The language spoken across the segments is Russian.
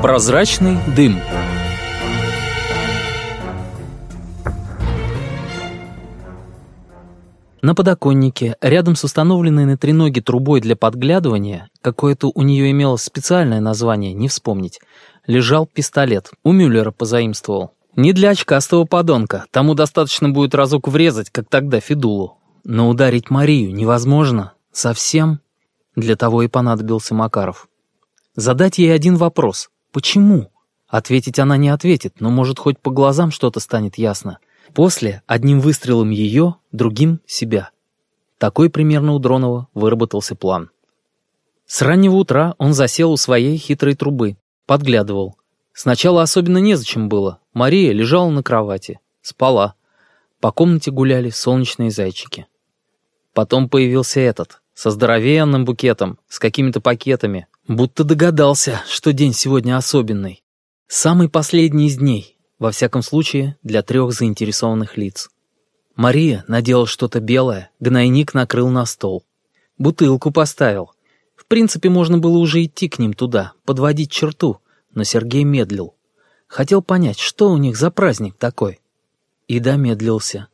Прозрачный дым. На подоконнике, рядом с установленной на треноге трубой для подглядывания, какое-то у нее имелось специальное название, не вспомнить, лежал пистолет. У Мюллера позаимствовал. Не для очкастого подонка, тому достаточно будет разок врезать, как тогда Федулу. Но ударить Марию невозможно. Совсем. Для того и понадобился Макаров. Задать ей один вопрос. Почему? Ответить она не ответит, но, может, хоть по глазам что-то станет ясно. После одним выстрелом ее, другим — себя. Такой примерно у Дронова выработался план. С раннего утра он засел у своей хитрой трубы, подглядывал. Сначала особенно незачем было. Мария лежала на кровати, спала. По комнате гуляли солнечные зайчики. Потом появился этот, со здоровенным букетом, с какими-то пакетами, будто догадался, что день сегодня особенный. Самый последний из дней, во всяком случае, для 3 заинтересованных лиц. Мария надела что-то белое, гнойник накрыл на стол. Бутылку поставил. В принципе, можно было уже идти к ним туда, подводить черту, но Сергей медлил. Хотел понять, что у них за праздник такой. И домедлился.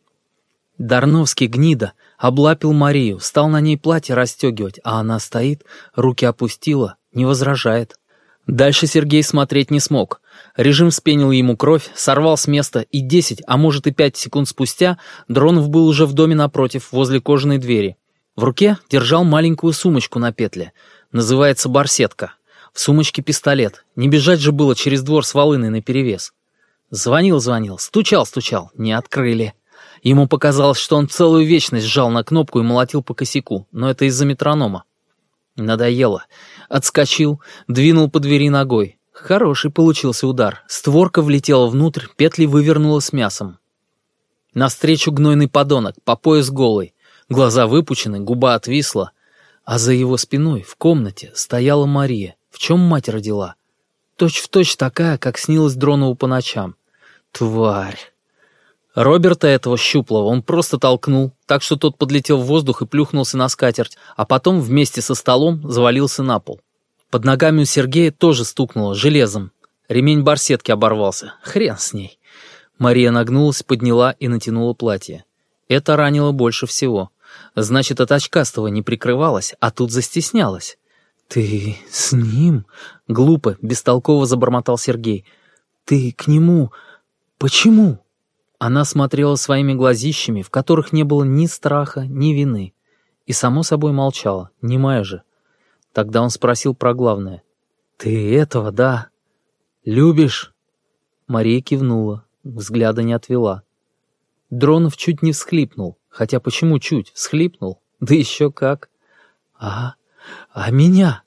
Дарновский гнида облапил Марию, стал на ней платье расстегивать, а она стоит, руки опустила, не возражает. Дальше Сергей смотреть не смог. Режим вспенил ему кровь, сорвал с места, и 10, а может и 5 секунд спустя Дронов был уже в доме напротив, возле кожаной двери. В руке держал маленькую сумочку на петле. Называется барсетка. В сумочке пистолет. Не бежать же было через двор с волыной наперевес. Звонил, стучал, не открыли. Ему показалось, что он целую вечность сжал на кнопку и молотил по косяку, но это из-за метронома. Надоело. Отскочил, двинул по двери ногой. Хороший получился удар. Створка влетела внутрь, петли вывернула с мясом. Навстречу гнойный подонок, по пояс голый. Глаза выпучены, губа отвисла. А за его спиной, в комнате, стояла Мария. В чем мать родила? Точь-в-точь такая, как снилась Дронову по ночам. Тварь. Роберта этого щуплого он просто толкнул, так что тот подлетел в воздух и плюхнулся на скатерть, а потом вместе со столом завалился на пол. Под ногами у Сергея тоже стукнуло железом. Ремень барсетки оборвался. Хрен с ней. Мария нагнулась, подняла и натянула платье. Это ранило больше всего. Значит, от очкастого не прикрывалась, а тут застеснялась. «Ты с ним?» — глупо, бестолково забормотал Сергей. «Ты к нему? Почему?» Она смотрела своими глазищами, в которых не было ни страха, ни вины. И, само собой, молчала, немая же. Тогда он спросил про главное. «Ты этого, да? Любишь?» Мария кивнула, взгляда не отвела. Дронов чуть не всхлипнул. Хотя почему чуть? Всхлипнул? Да еще как. «А меня?»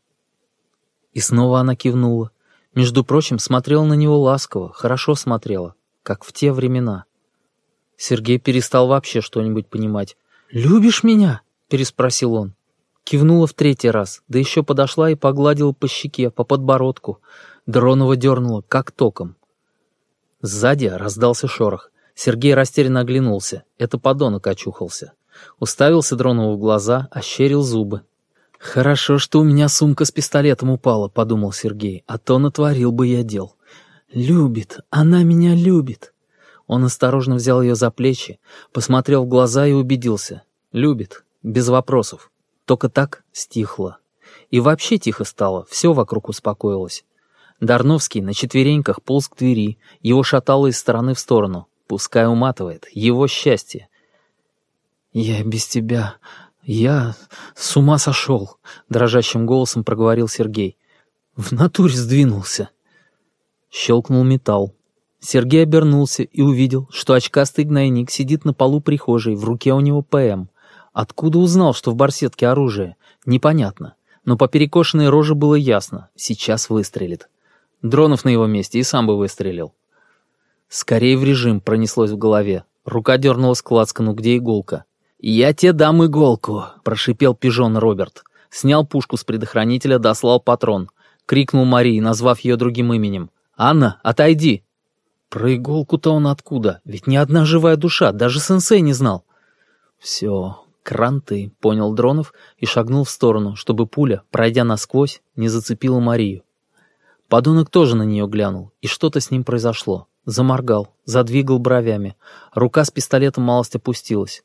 И снова она кивнула. Между прочим, смотрела на него ласково, хорошо смотрела, как в те времена. Сергей перестал вообще что-нибудь понимать. «Любишь меня?» — переспросил он. Кивнула в 3-й раз, да еще подошла и погладила по щеке, по подбородку. Дронова дернула, как током. Сзади раздался шорох. Сергей растерянно оглянулся. Это подонок очухался. Уставился Дронову в глаза, ощерил зубы. «Хорошо, что у меня сумка с пистолетом упала», — подумал Сергей, «а то натворил бы я дел. Любит, она меня любит». Он осторожно взял ее за плечи, посмотрел в глаза и убедился. Любит, без вопросов. Только так стихло. И вообще тихо стало, все вокруг успокоилось. Дарновский на четвереньках полз к двери, его шатало из стороны в сторону. Пускай уматывает, его счастье. «Я без тебя... я с ума сошел», — дрожащим голосом проговорил Сергей. «В натуре сдвинулся». Щелкнул металл. Сергей обернулся и увидел, что очкастый гнойник сидит на полу прихожей, в руке у него ПМ. Откуда узнал, что в барсетке оружие? Непонятно. Но по перекошенной роже было ясно. Сейчас выстрелит. Дронов на его месте и сам бы выстрелил. Скорее в режим пронеслось в голове. Рука дернулась к лацкану, где иголка. «Я тебе дам иголку», — прошипел пижон Роберт. Снял пушку с предохранителя, дослал патрон. Крикнул Марии, назвав ее другим именем. «Анна, отойди!» Про иголку-то он откуда? Ведь ни одна живая душа, даже сенсей не знал. Все, кранты, понял Дронов и шагнул в сторону, чтобы пуля, пройдя насквозь, не зацепила Марию. Подонок тоже на нее глянул, и что-то с ним произошло. Заморгал, задвигал бровями. Рука с пистолетом малость опустилась.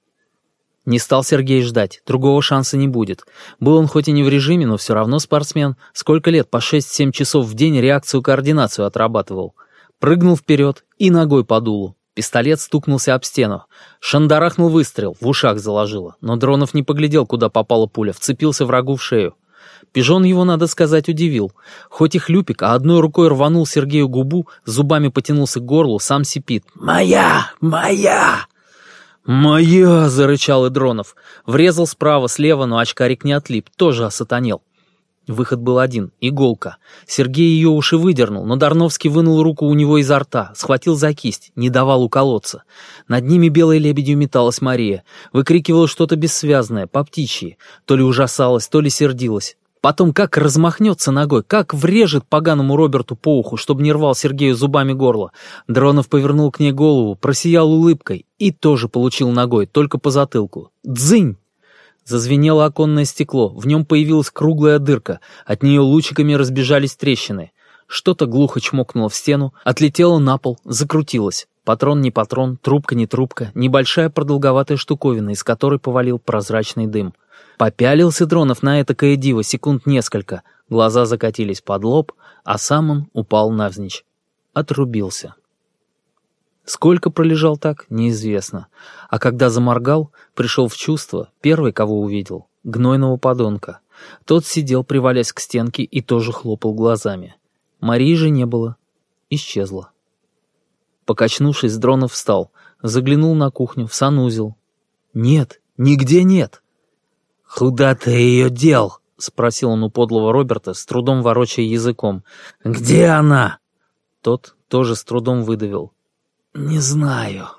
Не стал Сергей ждать, другого шанса не будет. Был он хоть и не в режиме, но все равно спортсмен. Сколько лет по 6-7 часов в день реакцию-координацию отрабатывал. Прыгнул вперед и ногой по дулу. Пистолет стукнулся об стену. Шандарахнул выстрел, в ушах заложило. Но Дронов не поглядел, куда попала пуля, вцепился врагу в шею. Пижон его, надо сказать, удивил. Хоть и хлюпик, а одной рукой рванул Сергею губу, зубами потянулся к горлу, сам сипит. «Моя! Моя!» «Моя!» — зарычал Идронов. Врезал справа, слева, но очкарик не отлип, тоже осатанел. Выход был один — иголка. Сергей ее уж и выдернул, но Дарновский вынул руку у него изо рта, схватил за кисть, не давал уколоться. Над ними белой лебедью металась Мария, выкрикивала что-то бессвязное, по птичьи, то ли ужасалась, то ли сердилась. Потом как размахнется ногой, как врежет поганому Роберту по уху, чтобы не рвал Сергею зубами горло. Дронов повернул к ней голову, просиял улыбкой и тоже получил ногой, только по затылку. «Дзынь!» Зазвенело оконное стекло, в нем появилась круглая дырка, от нее лучиками разбежались трещины. Что-то глухо чмокнуло в стену, отлетело на пол, закрутилось. Патрон не патрон, трубка не трубка, небольшая продолговатая штуковина, из которой повалил прозрачный дым. Попялился Дронов на этакое диво секунд несколько, глаза закатились под лоб, а сам он упал навзничь. Отрубился. Сколько пролежал так, неизвестно. А когда заморгал, пришел в чувство, первый, кого увидел, гнойного подонка. Тот сидел, привалясь к стенке, и тоже хлопал глазами. Марии же не было. Исчезла. Покачнувшись, Дронов встал, заглянул на кухню, в санузел. Нет, нигде нет. «Куда ты ее дел?» — спросил он у подлого Роберта, с трудом ворочая языком. «Где она?» Тот тоже с трудом выдавил. «Не знаю».